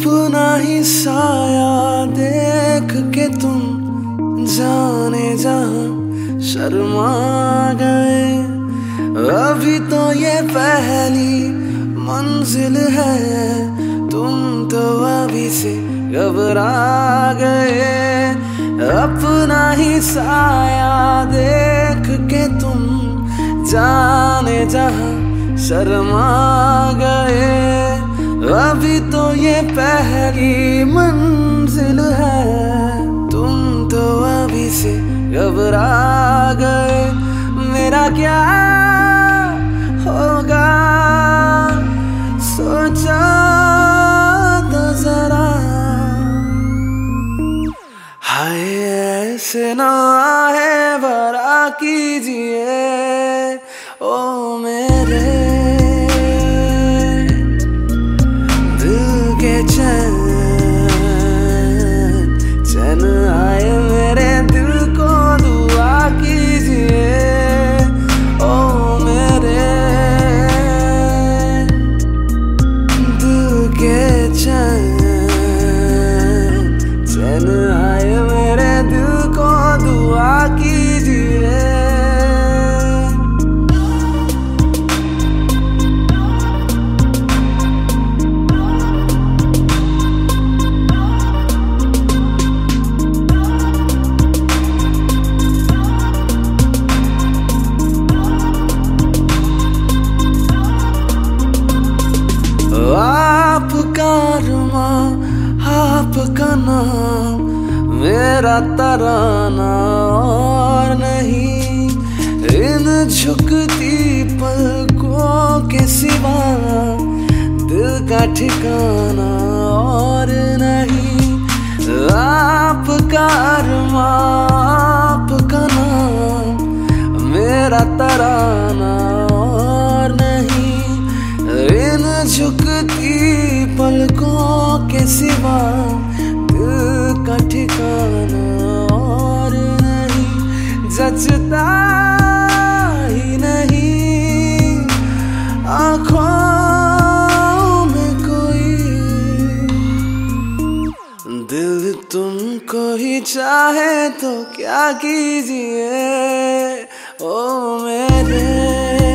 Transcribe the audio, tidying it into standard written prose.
अपना ही साया देख के तुम जाने जहां शर्मा गए। अभी तो ये पहली मंजिल है, तुम तो अभी से घबरा गए। अपना ही साया देख के तुम जाने जहां शर्मा गए। अभी तो ये पहली मंजिल है, तुम तो अभी से घबरा गए। मेरा क्या होगा सोचा तो जरा, हाय ऐसे ना है भरा कीजिए ओ मेरे दिल के चैन। चैन आए मेरे दिल को दुआ कीजिए ओ मेरे दिल के चैन। चैन आए मेरे दिल को दुआ कीजिए। आपका अरमा आपका नाम मेरा तराना और नहीं। इन झुकती पलकों के सिवा दिल का ठिकाना और नहीं। आपका अरमा आपका नाम मेरा तराना और नहीं। इन झुकती पलकों के सिवा दिल का ठिकाना और नहीं। जचता ही नहीं आँखों में कोई, दिल तुमको ही चाहे तो क्या कीजिए ओ मेरे।